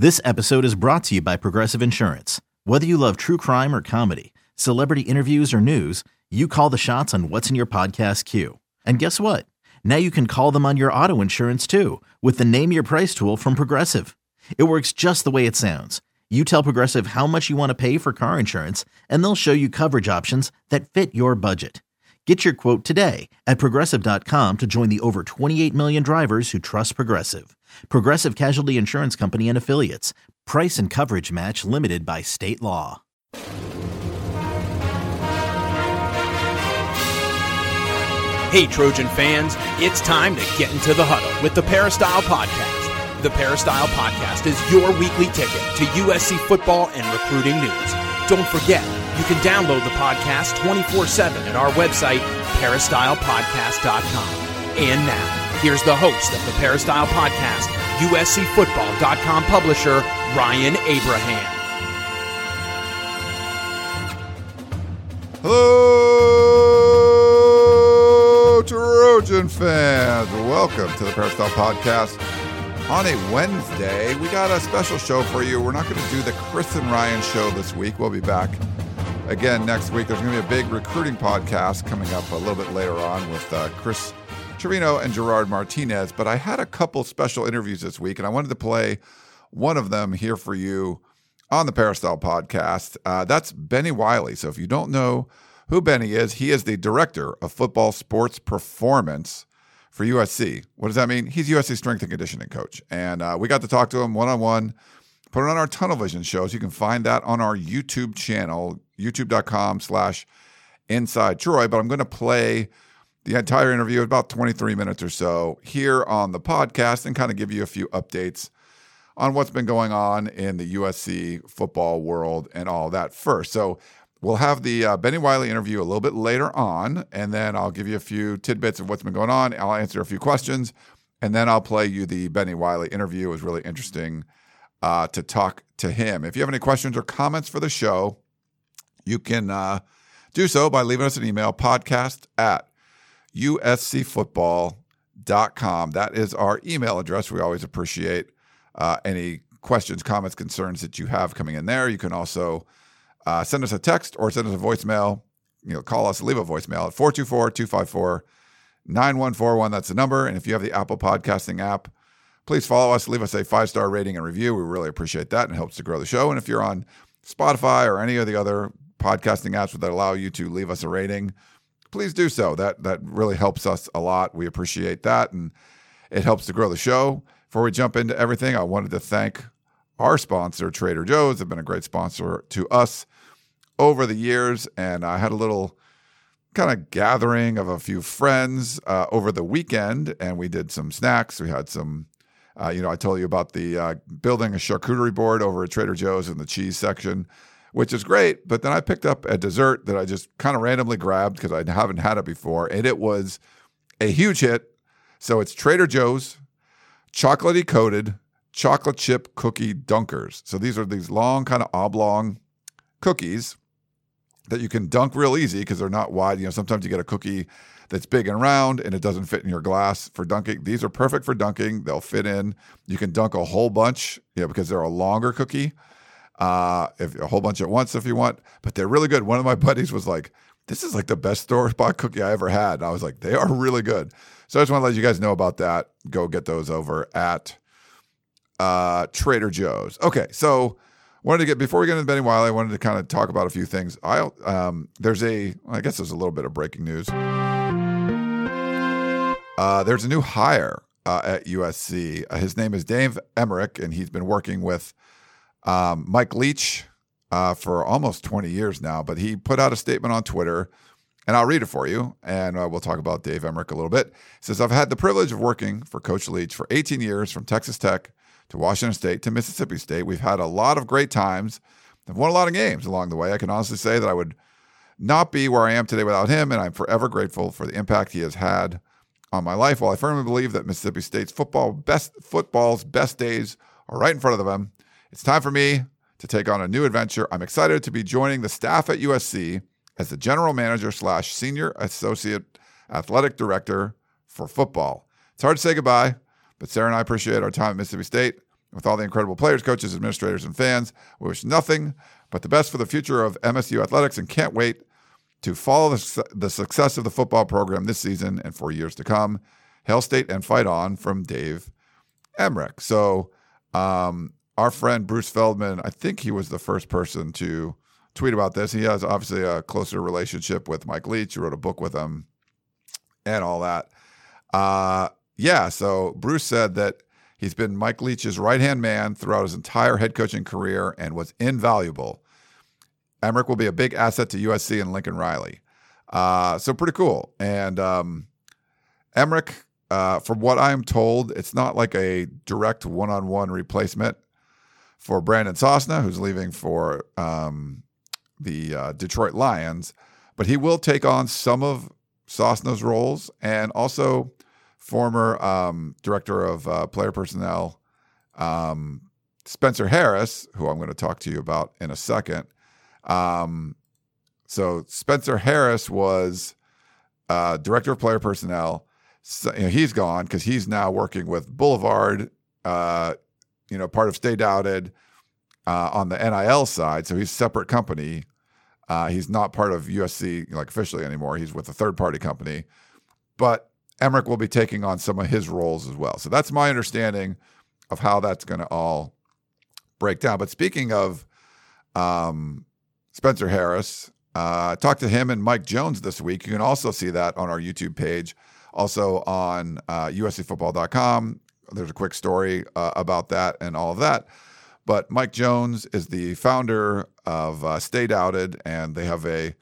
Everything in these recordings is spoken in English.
This episode is brought to you by Progressive Insurance. Whether you love true crime or comedy, celebrity interviews or news, you call the shots on what's in your podcast queue. And guess what? Now you can call them on your auto insurance too with the Name Your Price tool from Progressive. It works just the way it sounds. You tell Progressive how much you want to pay for car insurance, and they'll show you coverage options that fit your budget. Get your quote today at Progressive.com to join the over 28 million drivers who trust Progressive. Progressive Casualty Insurance Company and Affiliates. Price and coverage match limited by state law. Hey, Trojan fans, it's time to get into the huddle with the Peristyle Podcast. The Peristyle Podcast is your weekly ticket to USC football and recruiting news. Don't forget, you can download the podcast 24/7 at our website, peristylepodcast.com. And now, here's the host of the Peristyle Podcast, USCFootball.com publisher, Ryan Abraham. Hello, Trojan fans. Welcome to the Peristyle Podcast. On a Wednesday, we got a special show for you. We're not going to do the Chris and Ryan show this week. We'll be back again next week. There's going to be a big recruiting podcast coming up a little bit later on with Chris Trevino and Gerard Martinez. But I had a couple special interviews this week, and I wanted to play one of them here for you on the Peristyle Podcast. That's Benny Wiley. So if you don't know who Benny is, he is the Director of Football Sports Performance for USC. What does that mean? He's USC strength and conditioning coach. And we got to talk to him one-on-one, put it on our Tunnel Vision shows. You can find that on our YouTube channel, youtube.com/Inside Troy. But I'm going to play the entire interview, about 23 minutes or so, here on the podcast and kind of give you a few updates on what's been going on in the USC football world and all that first. So we'll have the Benny Wiley interview a little bit later on, and then I'll give you a few tidbits of what's been going on. I'll answer a few questions, and then I'll play you the Benny Wiley interview. It was really interesting to talk to him. If you have any questions or comments for the show, you can do so by leaving us an email, podcast@uscfootball.com. That is our email address. We always appreciate any questions, comments, concerns that you have coming in there. You can also send us a text or send us a voicemail. Call us, leave a voicemail at 424-254-9141. That's the number. And if you have the Apple Podcasting app, please follow us. Leave us a 5-star rating and review. We really appreciate that, and it helps to grow the show. And if you're on Spotify or any of the other podcasting apps that allow you to leave us a rating, please do so. That really helps us a lot. We appreciate that, and it helps to grow the show. Before we jump into everything, I wanted to thank our sponsor, Trader Joe's. They've been a great sponsor to us over the years, and I had a little kind of gathering of a few friends over the weekend, and we did some snacks. We had some, I told you about the building a charcuterie board over at Trader Joe's in the cheese section, which is great. But then I picked up a dessert that I just kind of randomly grabbed because I haven't had it before, and it was a huge hit. So it's Trader Joe's chocolatey coated chocolate chip cookie dunkers. So these are these long kind of oblong cookies that you can dunk real easy because they're not wide. Sometimes you get a cookie that's big and round and it doesn't fit in your glass for dunking. These are perfect for dunking. They'll fit in. You can dunk a whole bunch, because they're a longer cookie. If a whole bunch at once if you want, but they're really good. One of my buddies was like, "This is like the best store-bought cookie I ever had." And I was like, they are really good. So I just want to let you guys know about that. Go get those over at Trader Joe's. Okay, so before we get into Benny Wiley, I wanted to kind of talk about a few things. I guess there's a little bit of breaking news. There's a new hire at USC. His name is Dave Emmerich, and he's been working with Mike Leach for almost 20 years now. But he put out a statement on Twitter, and I'll read it for you, and we'll talk about Dave Emmerich a little bit. It says, "I've had the privilege of working for Coach Leach for 18 years, from Texas Tech to Washington State to Mississippi State. We've had a lot of great times. I've won a lot of games along the way. I can honestly say that I would not be where I am today without him, and I'm forever grateful for the impact he has had on my life. While I firmly believe that Mississippi State's football's best days are right in front of them, it's time for me to take on a new adventure. I'm excited to be joining the staff at USC as the general manager / senior associate athletic director for football. It's hard to say goodbye, but Sarah and I appreciate our time at Mississippi State. With all the incredible players, coaches, administrators, and fans, we wish nothing but the best for the future of MSU athletics and can't wait to follow the success of the football program this season and for years to come. Hail State and fight on, from Dave Emmerich. So our friend Bruce Feldman, I think he was the first person to tweet about this. He has obviously a closer relationship with Mike Leach. He wrote a book with him and all that. So Bruce said that he's been Mike Leach's right-hand man throughout his entire head coaching career and was invaluable. Emmerich will be a big asset to USC and Lincoln Riley. So pretty cool. And Emmerich, from what I'm told, it's not like a direct one-on-one replacement for Brandon Sosna, who's leaving for the Detroit Lions, but he will take on some of Sosna's roles, and also former director of player personnel, Spencer Harris, who I'm going to talk to you about in a second. So Spencer Harris was director of player personnel. So, he's gone because he's now working with Boulevard, part of Stay Doubted on the NIL side. So he's a separate company. He's not part of USC officially anymore. He's with a third-party company. But Emmerich will be taking on some of his roles as well. So that's my understanding of how that's going to all break down. But speaking of Spencer Harris, I talked to him and Mike Jones this week. You can also see that on our YouTube page. Also on USCFootball.com. There's a quick story about that and all of that. But Mike Jones is the founder of Stay Doubted, and they have they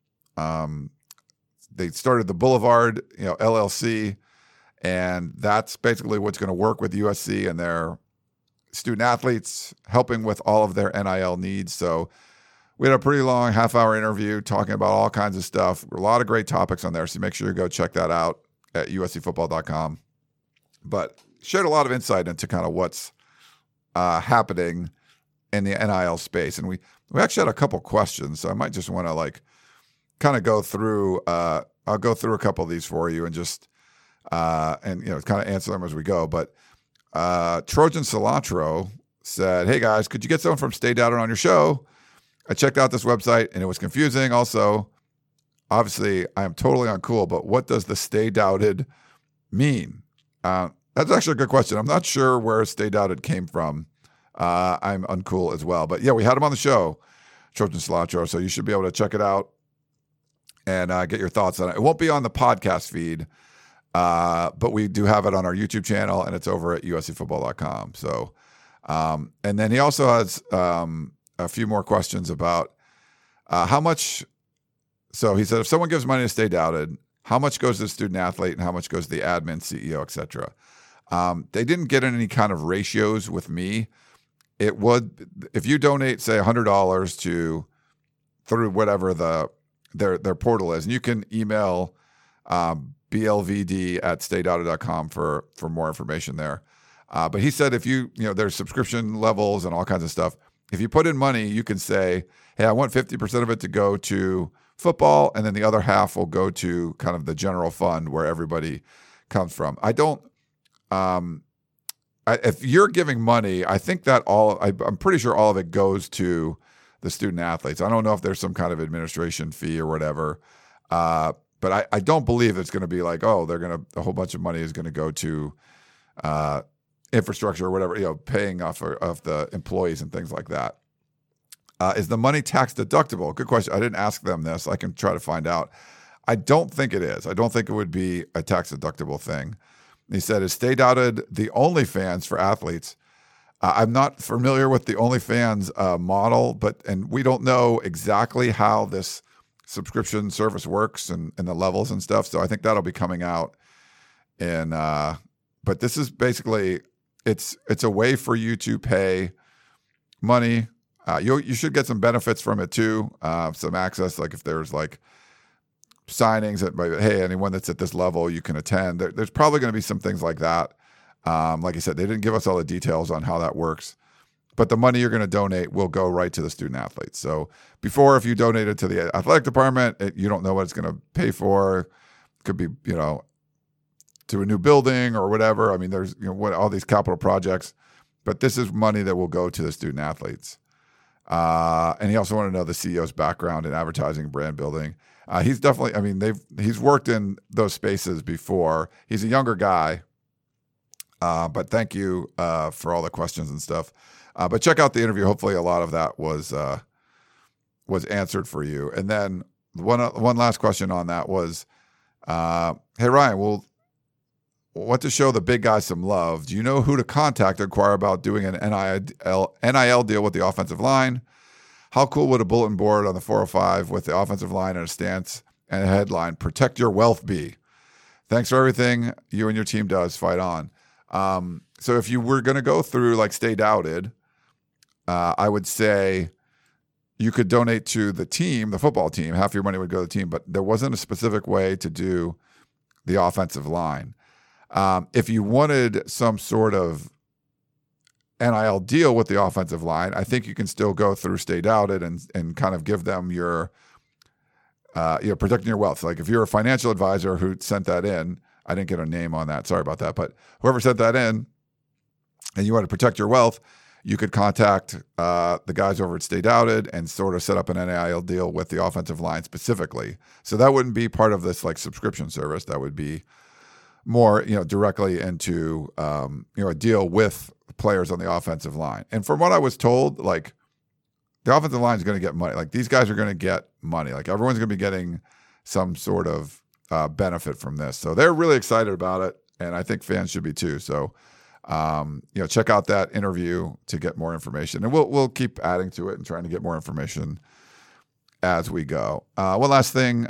started the Boulevard, LLC, and that's basically what's going to work with USC and their student athletes, helping with all of their NIL needs. So we had a pretty long half-hour interview talking about all kinds of stuff. A lot of great topics on there, so make sure you go check that out at USCFootball.com. But shared a lot of insight into kind of what's happening in the NIL space. And we actually had a couple questions, so I might just want to kind of go through. I'll go through a couple of these for you and just kind of answer them as we go. But Trojan Cilantro said, "Hey guys, could you get someone from Stay Doubted on your show? I checked out this website and it was confusing. Also, obviously, I am totally uncool, but what does the Stay Doubted mean?" That's actually a good question. I'm not sure where Stay Doubted came from. I'm uncool as well. But yeah, we had him on the show, Trojan Cilantro, so you should be able to check it out and get your thoughts on it. It won't be on the podcast feed, but we do have it on our YouTube channel, and it's over at USCFootball.com. So, and then he also has a few more questions about how much. So he said, if someone gives money to Stay Doubted, how much goes to the student athlete and how much goes to the admin, CEO, etc.? They didn't get any kind of ratios with me. It would, if you donate, say, $100 through whatever their portal is, and you can email blvd@staydoubted.com for more information there. But he said if there's subscription levels and all kinds of stuff. If you put in money, you can say, hey, I want 50% of it to go to football, and then the other half will go to kind of the general fund where everybody comes from. If you're giving money, I think that I'm pretty sure all of it goes to the student athletes. I don't know if there's some kind of administration fee or whatever, but I don't believe it's going to be like, oh, a whole bunch of money is going to go to infrastructure or whatever, paying off of the employees and things like that. Is the money tax deductible? Good question. I didn't ask them this. I can try to find out. I don't think it is. I don't think it would be a tax deductible thing. He said, is Stay Doubted the OnlyFans for athletes? I'm not familiar with the OnlyFans model, and we don't know exactly how this subscription service works and the levels and stuff. So I think that'll be coming out. But this is basically, it's a way for you to pay money. You should get some benefits from it too. Some access, like if there's signings that, hey, anyone that's at this level, you can attend. There's probably going to be some things like that. Like I said, they didn't give us all the details on how that works, but the money you're going to donate will go right to the student athletes. So before, if you donated to the athletic department, you don't know what it's going to pay for. It could be, to a new building or whatever. I mean, there's, all these capital projects. But this is money that will go to the student athletes. And he also wanted to know the CEO's background in advertising, brand building. He's definitely, I mean, he's worked in those spaces before. He's a younger guy. But thank you for all the questions and stuff. But check out the interview. Hopefully a lot of that was answered for you. And then one last question on that was, hey, Ryan, well, what to show the big guys some love? Do you know who to contact to inquire about doing an NIL deal with the offensive line? How cool would a bulletin board on the 405 with the offensive line and a stance and a headline, "Protect Your Wealth" be? Thanks for everything you and your team does. Fight on. So if you were going to go through like Stay Doubted, I would say you could donate to the team, the football team. Half your money would go to the team, but there wasn't a specific way to do the offensive line. If you wanted some sort of NIL deal with the offensive line, I think you can still go through Stay Doubted and kind of give them your, protecting your wealth. Like if you're a financial advisor who sent that in, I didn't get a name on that. Sorry about that. But whoever sent that in and you want to protect your wealth, you could contact the guys over at Stay Doubted and sort of set up an NIL deal with the offensive line specifically. So that wouldn't be part of this like subscription service. That would be more, directly into, a deal with players on the offensive line. And from what I was told, like the offensive line is going to get money. Like these guys are going to get money. Like everyone's going to be getting some sort of benefit from this. So they're really excited about it. And I think fans should be too. So, check out that interview to get more information, and we'll keep adding to it and trying to get more information as we go. One last thing,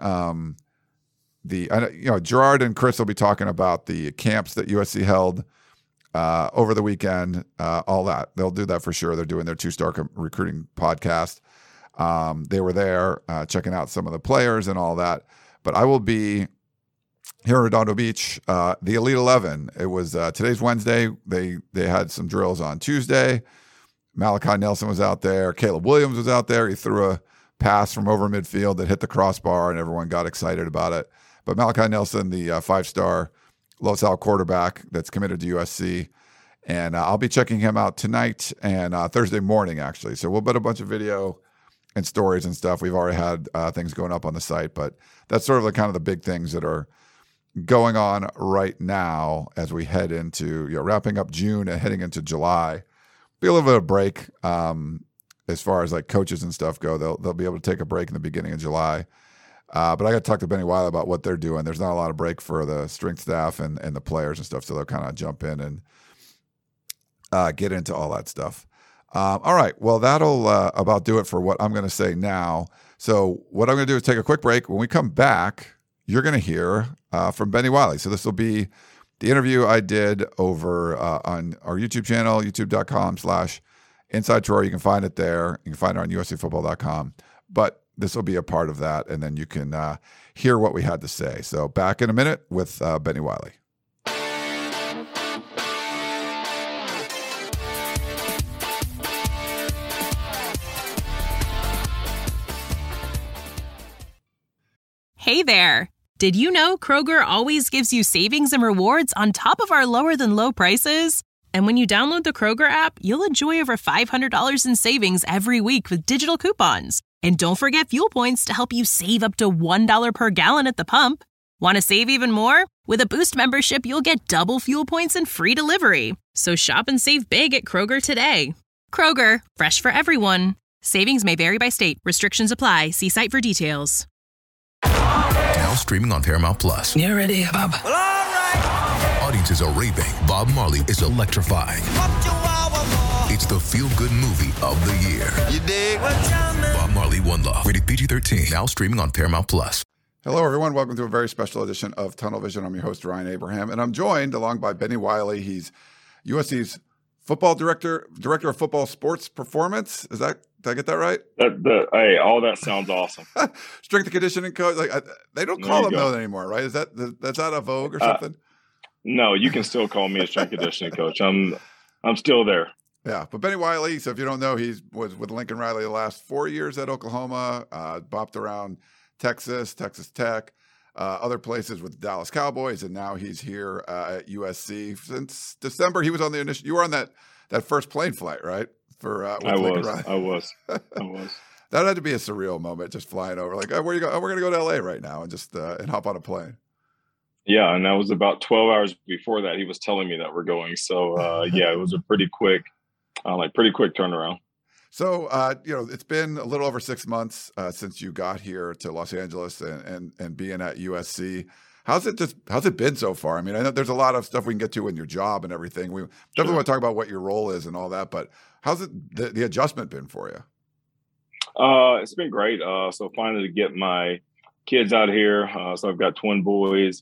Gerard and Chris will be talking about the camps that USC held over the weekend, all that. They'll do that for sure. They're doing their 2-Star Recruiting podcast. They were there checking out some of the players and all that. But I will be here in Redondo Beach, the Elite 11. It was today's Wednesday. They had some drills on Tuesday. Malachi Nelson was out there. Caleb Williams was out there. He threw a pass from over midfield that hit the crossbar, and everyone got excited about it. But Malachi Nelson, the 5-star Los Al quarterback that's committed to USC, and I'll be checking him out tonight and Thursday morning, actually. So we'll put a bunch of video and stories and stuff. We've already had things going up on the site, but that's sort of the kind of the big things that are going on right now as we head into wrapping up June and heading into July. Be a little bit of a break as far as like coaches and stuff go. They'll be able to take a break in the beginning of July. But I got to talk to Benny Wiley about what they're doing. There's not a lot of break for the strength staff and the players and stuff, so they'll kind of jump in and get into all that stuff. All right, well, that'll about do it for what I'm going to say now. So what I'm going to do is take a quick break. When we come back, you're going to hear from Benny Wiley. So this will be the interview I did over on our YouTube channel, youtube.com/Inside Troy. You can find it there. You can find it on uscfootball.com. But this will be a part of that, and then you can hear what we had to say. So back in a minute with Benny Wiley. Hey there! Did you know Kroger always gives you savings and rewards on top of our lower-than-low prices? And when you download the Kroger app, you'll enjoy over $500 in savings every week with digital coupons. And don't forget fuel points to help you save up to $1 per gallon at the pump. Want to save even more? With a Boost membership, you'll get double fuel points and free delivery. So shop and save big at Kroger today. Kroger, fresh for everyone. Savings may vary by state. Restrictions apply. See site for details. Now streaming on Paramount Plus. You ready, Bob? Well, all right. Audiences are raving. Bob Marley is electrifying. It's the feel-good movie of the year. You dig? Bob Marley, One Love. Rated PG-13. Now streaming on Paramount Plus. Hello, everyone. Welcome to a very special edition of Tunnel Vision. I'm your host, Ryan Abraham, and I'm joined along by Benny Wiley. He's USC's football director of football sports performance. Did I get that right? Hey, all that sounds awesome. Strength and conditioning coach. They don't call him that anymore, right? That's out of vogue or something? No, you can still call me a strength conditioning coach. I'm still there. Yeah, but Benny Wiley, so if you don't know, he was with Lincoln Riley the last 4 years at Oklahoma, bopped around Texas Tech, other places with the Dallas Cowboys, and now he's here at USC. Since December, he was on the initial – you were on that that first plane flight, right? For I was. That had to be a surreal moment, just flying over. Like, oh, where you go? Oh, we're gonna go to LA right now, and just and hop on a plane. Yeah, and that was about 12 hours before that. He was telling me that we're going. So yeah, it was a pretty quick turnaround. So, it's been a little over 6 months since you got here to Los Angeles and being at USC. How's it been so far? I mean, I know there's a lot of stuff we can get to in your job and everything. We definitely want to talk about what your role is and all that, but how's the adjustment been for you? It's been great. So finally to get my kids out here. So I've got twin boys.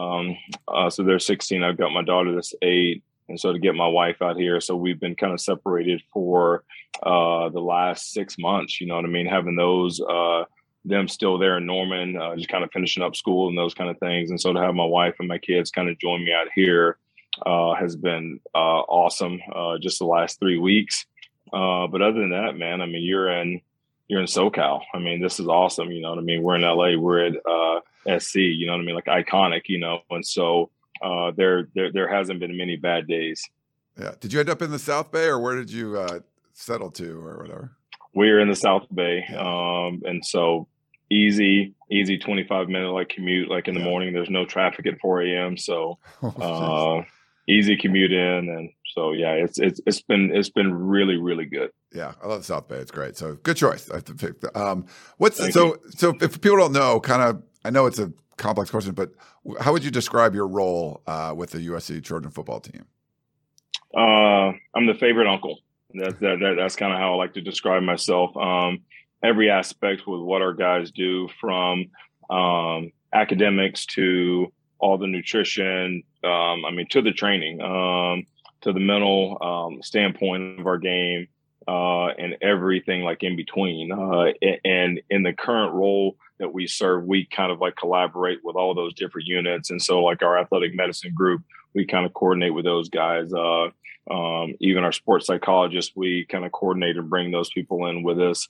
So they're 16. I've got my daughter that's 8. And so to get my wife out here, so we've been kind of separated for the last 6 months, you know what I mean? Having those, them still there in Norman, just kind of finishing up school and those kind of things. And so to have my wife and my kids kind of join me out here has been awesome just the last 3 weeks. But other than that, man, I mean, you're in SoCal. I mean, this is awesome. You know what I mean? We're in LA, we're at SC, you know what I mean? Like iconic, you know? And so there hasn't been many bad days. Yeah. Did you end up in the South Bay, or where did you settle to, or whatever? We're in the South Bay. And so easy 25-minute like commute, like in the morning. There's no traffic at 4 a.m. So easy commute in. And so, yeah, it's been really, really good. Yeah. I love the South Bay. It's great. So good choice. I have to pick so if people don't know, I know it's a complex question, but how would you describe your role with the USC Trojan football team? I'm the favorite uncle. That's kind of how I like to describe myself. Every aspect with what our guys do, from academics to all the nutrition, to the training, to the mental standpoint of our game, and everything like in between. And in the current role that we serve, we kind of like collaborate with all those different units. And so like our athletic medicine group, we kind of coordinate with those guys. Even our sports psychologists, we kind of coordinate and bring those people in with us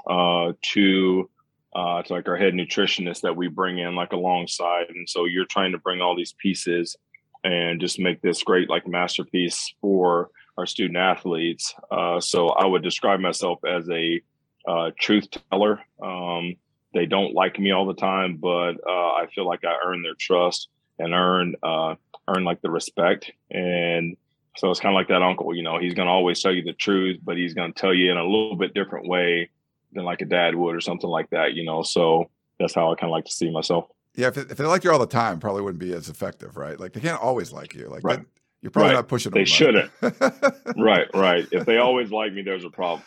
to like our head nutritionist that we bring in like alongside. And so you're trying to bring all these pieces and just make this great like masterpiece for our student athletes. So I would describe myself as a truth teller. They don't like me all the time, but I feel like I earn their trust and earn like the respect. And so it's kind of like that uncle, you know, he's going to always tell you the truth, but he's going to tell you in a little bit different way than like a dad would or something like that, you know? So that's how I kind of like to see myself. Yeah. If they like you all the time, probably wouldn't be as effective, right? Like they can't always like you. Like right. You're probably not pushing them. They shouldn't. Right. If they always like me, there's a problem.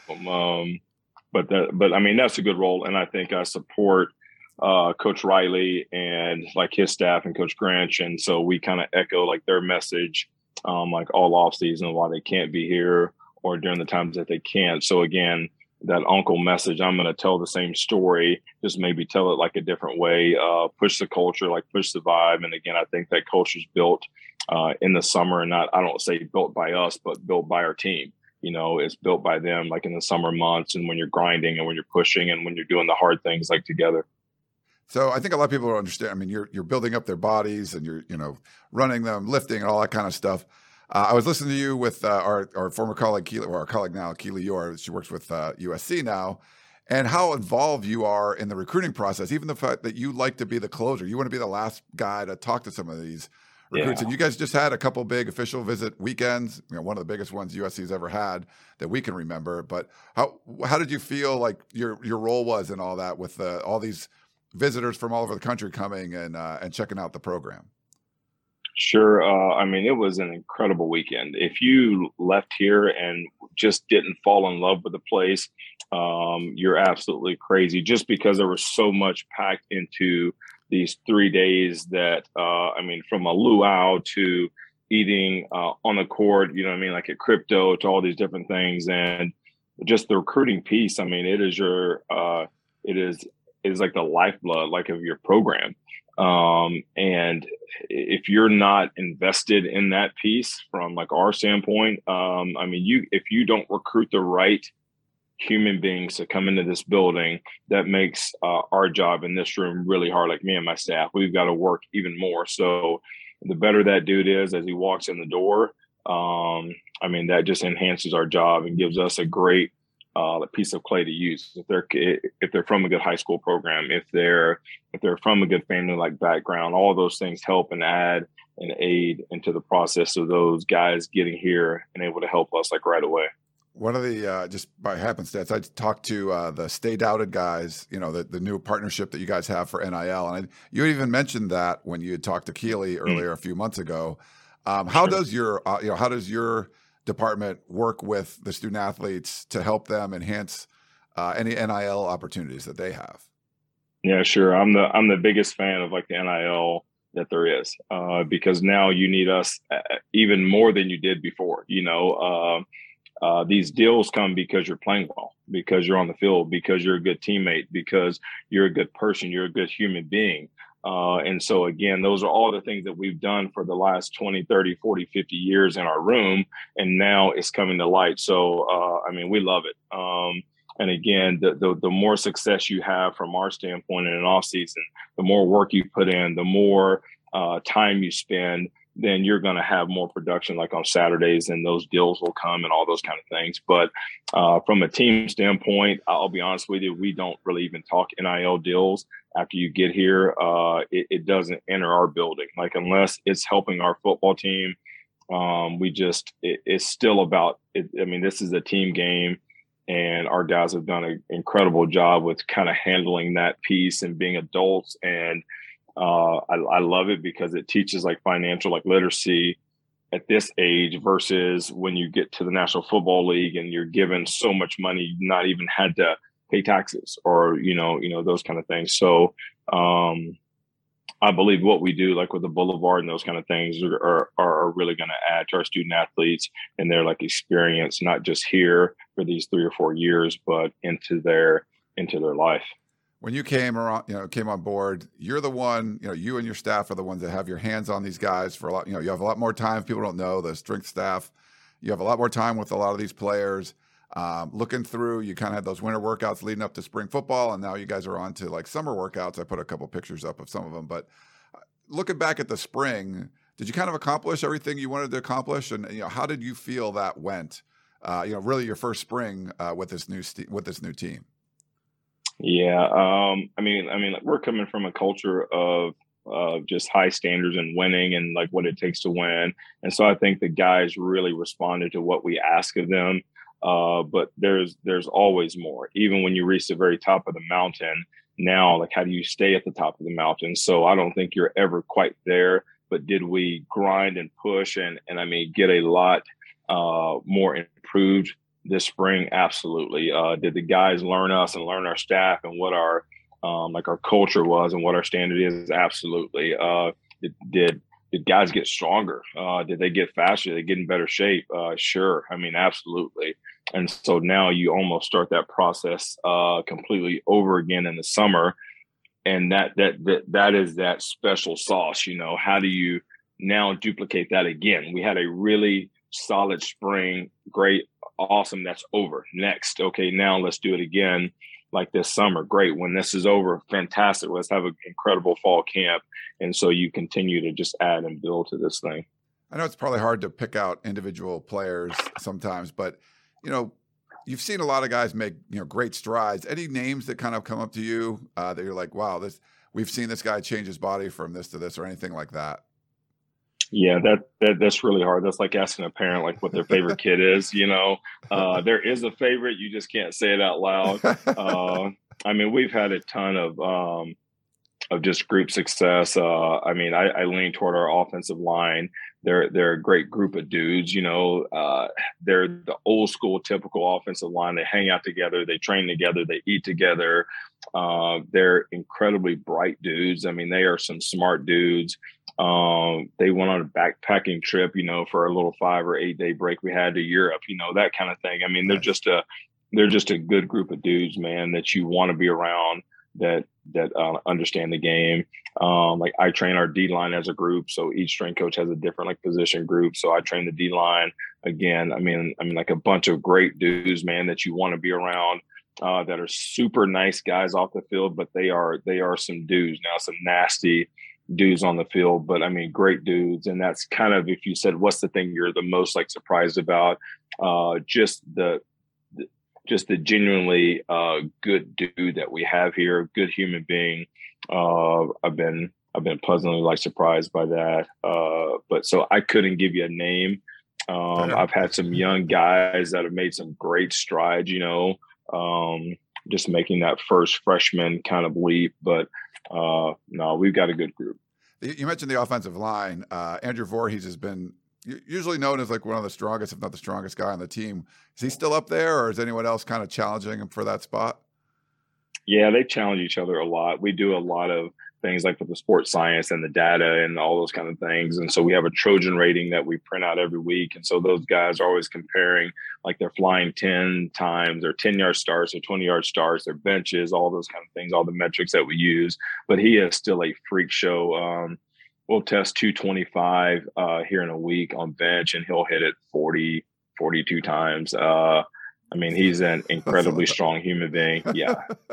But I mean, that's a good role. And I think I support Coach Riley and like his staff and Coach Grinch. And so we kind of echo like their message, like all off season, why they can't be here or during the times that they can't. So again, that uncle message, I'm going to tell the same story, just maybe tell it like a different way, push the culture, like push the vibe. And again, I think that culture is built in the summer, and I don't say built by us, but built by our team. You know, it's built by them like in the summer months and when you're grinding and when you're pushing and when you're doing the hard things like together. So I think a lot of people don't understand. I mean, you're building up their bodies and you're, running them, lifting and all that kind of stuff. I was listening to you with our former colleague, Keely, or our colleague now, Keely Eure. She works with USC now, and how involved you are in the recruiting process, even the fact that you like to be the closer. You want to be the last guy to talk to some of these recruits. Yeah. And you guys just had a couple big official visit weekends, one of the biggest ones USC's ever had that we can remember. But how did you feel like your role was in all that with all these visitors from all over the country coming and checking out the program? Sure. I mean, it was an incredible weekend. If you left here and just didn't fall in love with the place, you're absolutely crazy, just because there was so much packed into these 3 days that, from a luau to eating on the court, like at crypto, to all these different things. And just the recruiting piece, I mean, it is like the lifeblood, like of your program. And if you're not invested in that piece from like our standpoint, if you don't recruit the right human beings to come into this building, that makes our job in this room really hard. Like me and my staff, we've got to work even more. So the better that dude is as he walks in the door, I mean, that just enhances our job and gives us a great piece of clay to use. If they're from a good high school program, if they're from a good family like background, all those things help and add and aid into the process of those guys getting here and able to help us like right away. One of the, just by happenstance, I talked to the Stay Doubted guys, you know, the new partnership that you guys have for NIL. And you even mentioned that when you had talked to Keely earlier a few months ago. How does your department work with the student athletes to help them enhance any NIL opportunities that they have? Yeah, sure. I'm the biggest fan of like the NIL that there is, because now you need us even more than you did before. You know, these deals come because you're playing well, because you're on the field, because you're a good teammate, because you're a good person, you're a good human being. And so, again, those are all the things that we've done for the last 20, 30, 40, 50 years in our room. And now it's coming to light. So, I mean, we love it. And again, the more success you have from our standpoint in an off season, the more work you put in, the more time you spend, then you're going to have more production like on Saturdays, and those deals will come and all those kind of things. But from a team standpoint, I'll be honest with you, we don't really even talk NIL deals after you get here. It doesn't enter our building, like unless it's helping our football team. It's still about it. I mean, this is a team game, and our guys have done an incredible job with kind of handling that piece and being adults. And I love it because it teaches like financial like literacy at this age versus when you get to the National Football League and you're given so much money, you not even had to pay taxes or, you know, those kind of things. So I believe what we do, like with the Boulevard and those kind of things are really going to add to our student athletes and their like experience, not just here for these 3 or 4 years, but into their life. When you came on board, you're the one, you and your staff are the ones that have your hands on these guys for a lot. You have a lot more time. People don't know the strength staff. You have a lot more time with a lot of these players. Looking through, you kind of had those winter workouts leading up to spring football, and now you guys are on to like summer workouts. I put a couple pictures up of some of them, but looking back at the spring, did you kind of accomplish everything you wanted to accomplish? And how did you feel that went? Really your first spring with this new team. Yeah. I mean, we're coming from a culture of just high standards and winning and like what it takes to win. And so I think the guys really responded to what we ask of them. But there's always more, even when you reach the very top of the mountain. Now, like, how do you stay at the top of the mountain? So I don't think you're ever quite there, but did we grind and push and I mean, get a lot more improved this spring? Absolutely. Did the guys learn us and learn our staff and what our culture was and what our standard is? Absolutely. Did guys get stronger? Did they get faster? Did they get in better shape? Sure. I mean, absolutely. And so now you almost start that process completely over again in the summer. And that is that special sauce. How do you now duplicate that again? We had a really solid spring. Great. Awesome. That's over. Next. Okay. Now let's do it again like this summer. Great. When this is over, fantastic. Let's have an incredible fall camp. And so you continue to just add and build to this thing. I know it's probably hard to pick out individual players sometimes, but you've seen a lot of guys make, great strides. Any names that kind of come up to you that you're like, wow, we've seen this guy change his body from this to this or anything like that? Yeah, that's really hard. That's like asking a parent like what their favorite kid is. There is a favorite, you just can't say it out loud. I mean, we've had a ton of just group success. I lean toward our offensive line. They're a great group of dudes. They're the old school, typical offensive line. They hang out together, they train together, they eat together. They're incredibly bright dudes. I mean, they are some smart dudes. They went on a backpacking trip, for a little 5 or 8 day break we had to Europe, that kind of thing. I mean, they're just a good group of dudes, man, that you want to be around, that understand the game. Like I train our D line as a group. So each strength coach has a different like position group. So I train the D line again. I mean, like a bunch of great dudes, man, that you want to be around, that are super nice guys off the field, but they are some dudes now, some nasty, dudes on the field, but I mean, great dudes. And that's kind of, if you said, what's the thing you're the most like surprised about? Just the genuinely good dude that we have here, good human being. I've been pleasantly like surprised by that. But so I couldn't give you a name. I've had some young guys that have made some great strides, just making that first freshman kind of leap. But no, we've got a good group. You mentioned the offensive line. Andrew Voorhees has been usually known as like one of the strongest, if not the strongest guy on the team. Is he still up there, or is anyone else kind of challenging him for that spot? Yeah, they challenge each other a lot. We do a lot of things like with the sports science and the data and all those kind of things. And so we have a Trojan rating that we print out every week. And so those guys are always comparing like their flying 10 times, their 10-yard starts, their 20-yard starts, their benches, all those kind of things, all the metrics that we use. But he is still a freak show. We'll test 225 here in a week on bench, and he'll hit it 40, 42 times. I mean, he's an incredibly strong human being. Yeah.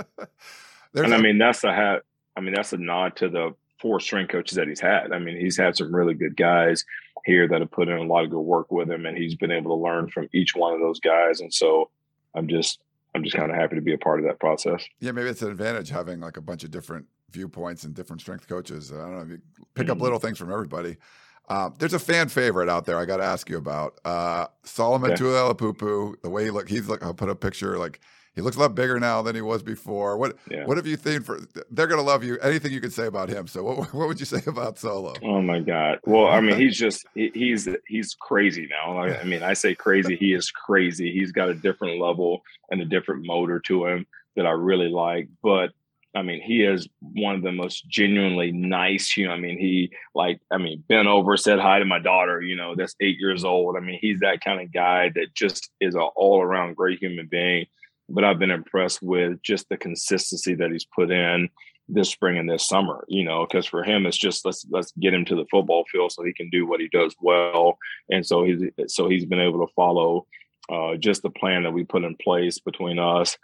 That's a nod to the 4 strength coaches that he's had. I mean, he's had some really good guys here that have put in a lot of good work with him, and he's been able to learn from each one of those guys. And so I'm just kind of happy to be a part of that process. Yeah, maybe it's an advantage having like a bunch of different viewpoints and different strength coaches. I don't know, you pick up little things from everybody. There's a fan favorite out there I got to ask you about. Solomon Tuilapupu, the way he look, I'll put a picture, like he looks a lot bigger now than he was before. What have you think they're going to love you, anything you could say about him. So what would you say about Solo? Oh my God. Well, I mean, he's crazy now. I mean, I say crazy. He is crazy. He's got a different level and a different motor to him that I really like. But I mean, he is one of the most genuinely nice, bent over, said hi to my daughter, that's 8 years old. I mean, he's that kind of guy that just is an all around great human being. But I've been impressed with just the consistency that he's put in this spring and this summer, because for him, it's just, let's get him to the football field so he can do what he does well. And so he's been able to follow just the plan that we put in place between us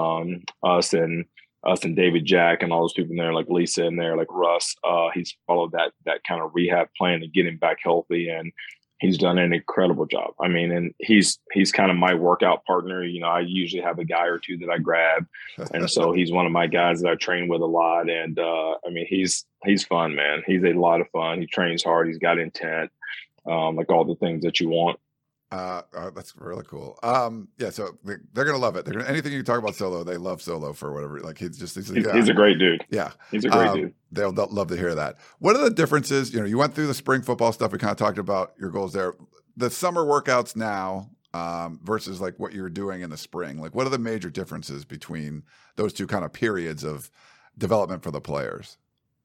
and David Jack and all those people in there, like Lisa in there, like Russ. He's followed that kind of rehab plan to get him back healthy, and he's done an incredible job. I mean, and he's kind of my workout partner. I usually have a guy or two that I grab, and so he's one of my guys that I train with a lot. And I mean, he's fun, man. He's a lot of fun. He trains hard. He's got intent, like all the things that you want. That's really cool. So they're gonna love it. Anything you can talk about Solo, they love Solo for whatever. Like he's a great dude. Yeah, he's a great dude. They'll love to hear that. What are the differences? You went through the spring football stuff. We kind of talked about your goals there. The summer workouts now versus like what you're doing in the spring. Like, what are the major differences between those two kind of periods of development for the players?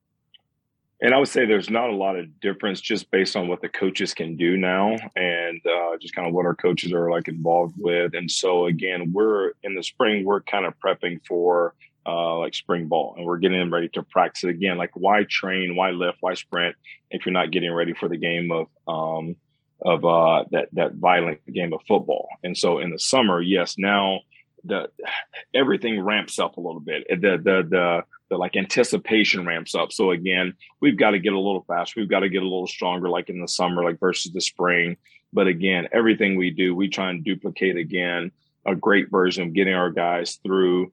And I would say there's not a lot of difference just based on what the coaches can do now and just kind of what our coaches are like involved with. And so, again, we're in the spring, we're kind of prepping for like spring ball, and we're getting them ready to practice it again. Like, why train, why lift, why sprint if you're not getting ready for the game of that violent game of football? And so in the summer, yes, now everything ramps up a little bit. The like anticipation ramps up. So again, we've got to get a little faster. We've got to get a little stronger, like in the summer, like versus the spring. But again, everything we do, we try and duplicate again a great version of getting our guys through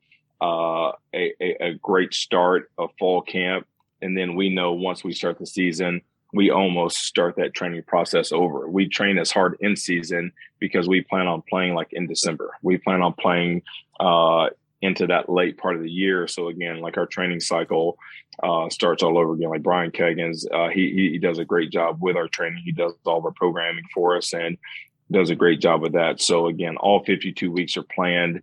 a great start of fall camp. And then we know once we start the season, we almost start that training process over. We train as hard in season because we plan on playing like in December. We plan on playing into that late part of the year. So again, like our training cycle starts all over again. Like Brian Kegans, he does a great job with our training. He does all of our programming for us and does a great job with that. So again, all 52 weeks are planned.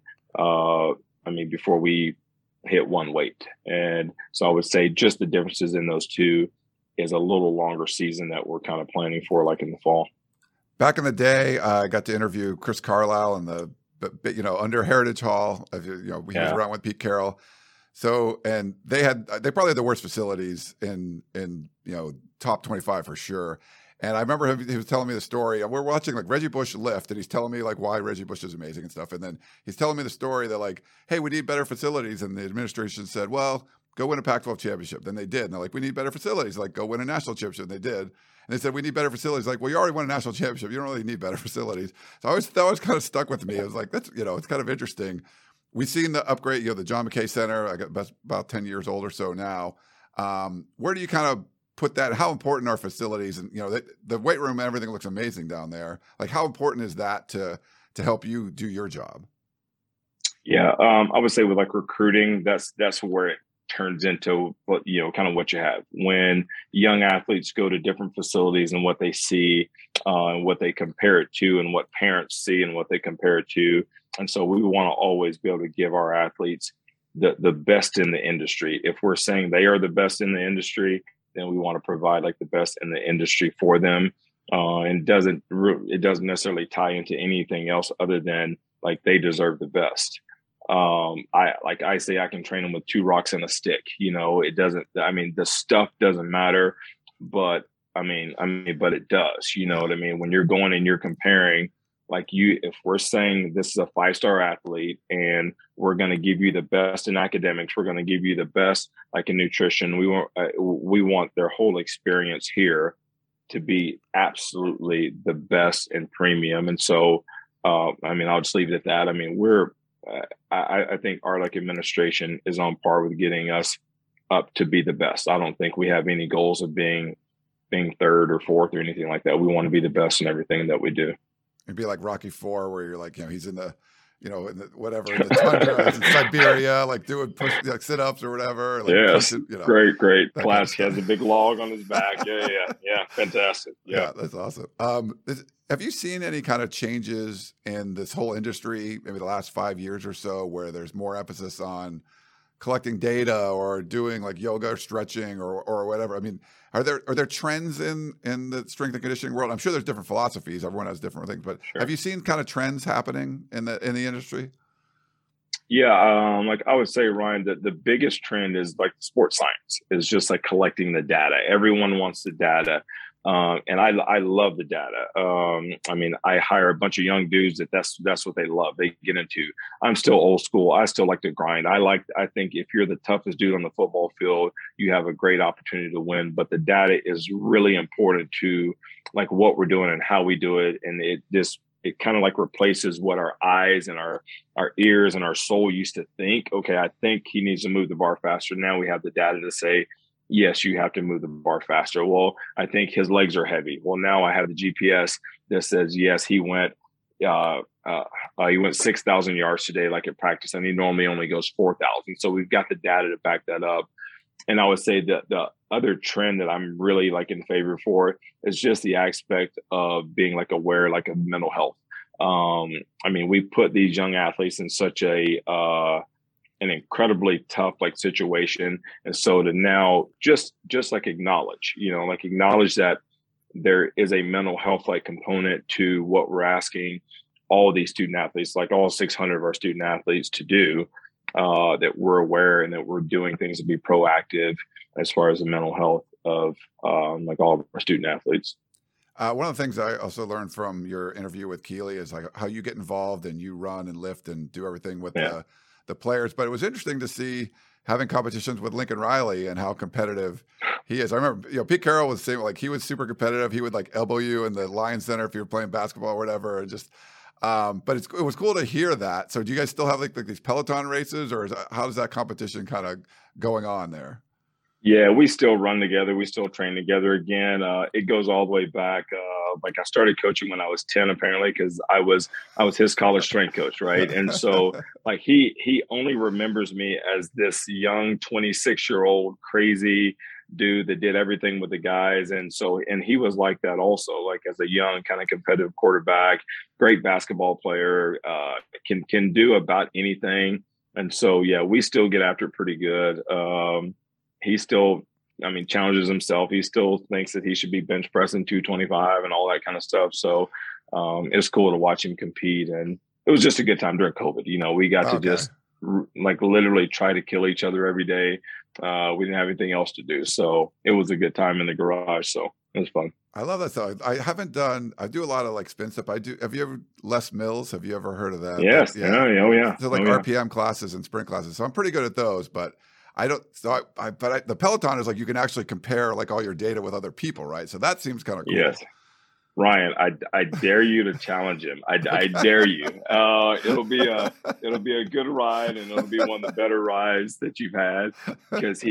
Before we hit one weight. And so I would say just the differences in those two is a little longer season that we're kind of planning for, like in the fall. Back in the day, I got to interview Chris Carlisle in the under Heritage Hall. He was around with Pete Carroll. So, and they probably had the worst facilities in top 25 for sure. And I remember he was telling me the story. We're watching like Reggie Bush lift, and he's telling me like why Reggie Bush is amazing and stuff. And then he's telling me the story that like, hey, we need better facilities. And the administration said, well, go win a Pac-12 championship. Then they did. And they're like, we need better facilities. Like, go win a national championship. And they did. And they said, we need better facilities. Like, well, you already won a national championship. You don't really need better facilities. So that always kind of stuck with me. I was like, that's, it's kind of interesting. We've seen the upgrade, the John McKay Center. I got about 10 years old or so now. Where do you kind of put that? How important are facilities? And, the weight room and everything looks amazing down there. Like, how important is that to help you do your job? Yeah, I would say with like recruiting, that's where it turns into what kind of what you have when young athletes go to different facilities and what they see and what they compare it to and what parents see and what they compare it to. And so we want to always be able to give our athletes the best in the industry. If we're saying they are the best in the industry, then we want to provide like the best in the industry for them. And it doesn't necessarily tie into anything else other than like they deserve the best. I say I can train them with 2 rocks and a stick. It doesn't. The stuff doesn't matter, but but it does. You know what I mean? When you're going and you're comparing, if we're saying this is a 5-star athlete and we're going to give you the best in academics, we're going to give you the best like in nutrition. We want their whole experience here to be absolutely the best and premium. And so, I'll just leave it at that. I think our administration is on par with getting us up to be the best. I don't think we have any goals of being 3rd or 4th or anything like that. We want to be the best in everything that we do. It'd be like Rocky IV, where you're like, he's in the, in the tundra, in Siberia, like doing sit-ups or whatever. Yes, great. Classic has a big log on his back. Yeah, fantastic. Yeah, that's awesome. Have you seen any kind of changes in this whole industry, maybe the last 5 years or so, where there's more emphasis on collecting data or doing like yoga or stretching or whatever? Are there trends in the strength and conditioning world? I'm sure there's different philosophies. Everyone has different things, but Have you seen kind of trends happening in the industry? Yeah, I would say, Ryan, that the biggest trend is like sports science is just like collecting the data. Everyone wants the data. And I love the data. I hire a bunch of young dudes that's what they love. They get into. I'm still old school. I still like to grind. I think if you're the toughest dude on the football field, you have a great opportunity to win. But the data is really important to like what we're doing and how we do it. And it kind of like replaces what our eyes and our ears and our soul used to think. Okay, I think he needs to move the bar faster. Now we have the data to say, yes, you have to move the bar faster. Well, I think his legs are heavy. Well, now I have the GPS that says, yes, he went 6,000 yards today, like at practice, and he normally only goes 4,000. So we've got the data to back that up. And I would say that the other trend that I'm really like in favor for is just the aspect of being like aware, like of mental health. We put these young athletes in such an incredibly tough like situation. And so to now just like acknowledge that there is a mental health like component to what we're asking all these student athletes, like all 600 of our student athletes to do, that we're aware and that we're doing things to be proactive as far as the mental health of like all of our student athletes. One of the things I also learned from your interview with Keely is like how you get involved and you run and lift and do everything with the players. But it was interesting to see having competitions with Lincoln Riley and how competitive he is. I remember, Pete Carroll was saying like he was super competitive. He would like elbow you in the Lions Center if you were playing basketball or whatever. And just, but it was cool to hear that. So do you guys still have like these Peloton races, or how does that competition kind of going on there? Yeah, we still run together. We still train together again. It goes all the way back. Like I started coaching when I was 10, apparently, because I was his college strength coach, right? And so like he only remembers me as this young 26-year-old crazy dude that did everything with the guys. And he was like that also, like as a young kind of competitive quarterback, great basketball player, can do about anything. And so, yeah, we still get after it pretty good. He still, challenges himself. He still thinks that he should be bench pressing 225 and all that kind of stuff. So it's cool to watch him compete. And it was just a good time during COVID. We got to just like literally try to kill each other every day. We didn't have anything else to do. So it was a good time in the garage. So it was fun. I love that stuff. I do a lot of like spin stuff. Have you ever, Les Mills? Have you ever heard of that? Yes. Yeah. Oh yeah. So like RPM classes and sprint classes. So I'm pretty good at those, but the Peloton is like you can actually compare like all your data with other people, right? So that seems kind of cool. Yes. Ryan, I dare you to challenge him. I dare you. It'll be a good ride, and it'll be one of the better rides that you've had, because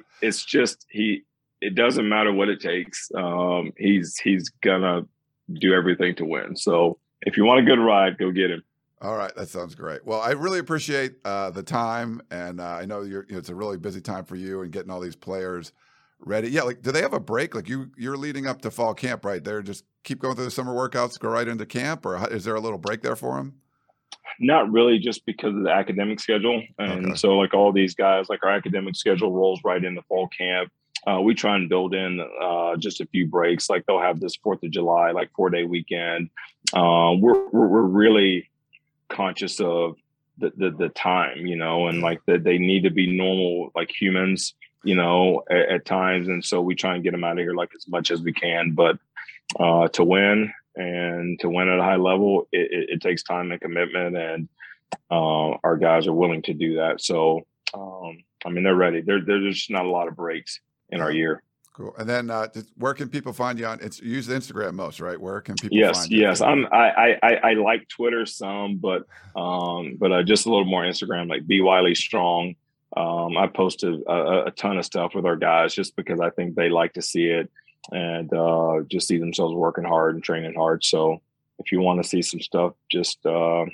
it doesn't matter what it takes. He's gonna do everything to win. So if you want a good ride, go get him. All right, that sounds great. Well, I really appreciate the time, and I know it's a really busy time for you and getting all these players ready. Yeah, like, do they have a break? Like you're leading up to fall camp, right? They're just keep going through the summer workouts, go right into camp, or is there a little break there for them? Not really, just because of the academic schedule. And so like all these guys, like our academic schedule rolls right into fall camp. We try and build in just a few breaks. Like they'll have this 4th of July, like 4-day weekend. We're really conscious of the time, and like that they need to be normal, like humans, at times. And so we try and get them out of here like as much as we can, but to win at a high level, it takes time and commitment, and our guys are willing to do that. So, they're ready. There's just not a lot of breaks in our year. Cool. And then where can people find you on? You use Instagram most, right? Where can people find you? Yes. I like Twitter some, but just a little more Instagram, like B Wiley Strong. I posted a ton of stuff with our guys just because I think they like to see it and just see themselves working hard and training hard. So if you want to see some stuff, just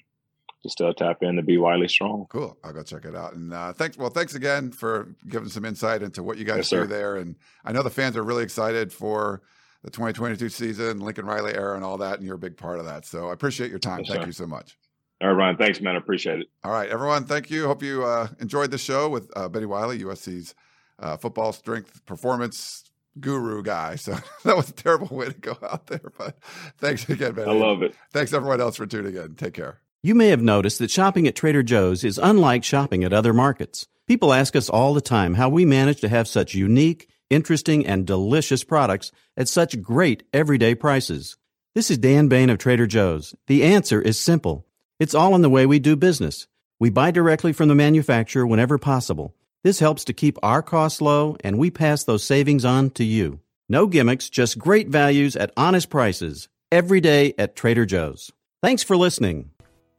tap into B Wiley Strong. Cool. I'll go check it out. And thanks again for giving some insight into what you guys do there. And I know the fans are really excited for the 2022 season, Lincoln Riley era and all that. And you're a big part of that. So I appreciate your time. Thank you so much. All right, Ryan. Thanks, man. I appreciate it. All right, everyone. Thank you. Hope you enjoyed the show with Benny Wiley, USC's football strength performance guru guy. So that was a terrible way to go out there, but thanks again, Benny. I love it. Thanks everyone else for tuning in. Take care. You may have noticed that shopping at Trader Joe's is unlike shopping at other markets. People ask us all the time how we manage to have such unique, interesting, and delicious products at such great everyday prices. This is Dan Bain of Trader Joe's. The answer is simple. It's all in the way we do business. We buy directly from the manufacturer whenever possible. This helps to keep our costs low, and we pass those savings on to you. No gimmicks, just great values at honest prices. Every day at Trader Joe's. Thanks for listening.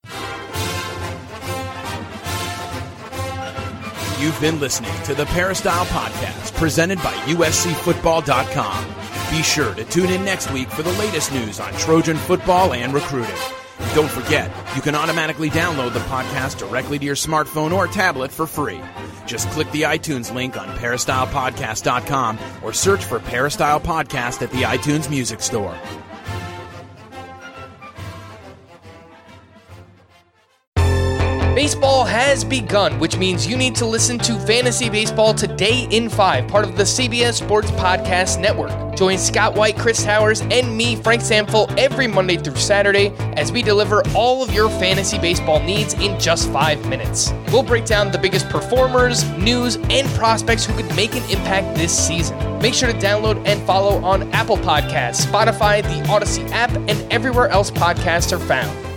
You've been listening to the Peristyle Podcast, presented by USCFootball.com. Be sure to tune in next week for the latest news on Trojan football and recruiting. And don't forget, you can automatically download the podcast directly to your smartphone or tablet for free. Just click the iTunes link on PeristylePodcast.com or search for Peristyle Podcast at the iTunes Music Store. Baseball has begun, which means you need to listen to Fantasy Baseball Today in 5, part of the CBS Sports Podcast Network. Join Scott White, Chris Towers, and me, Frank Samfel, every Monday through Saturday as we deliver all of your fantasy baseball needs in just 5 minutes. We'll break down the biggest performers, news, and prospects who could make an impact this season. Make sure to download and follow on Apple Podcasts, Spotify, the Odyssey app, and everywhere else podcasts are found.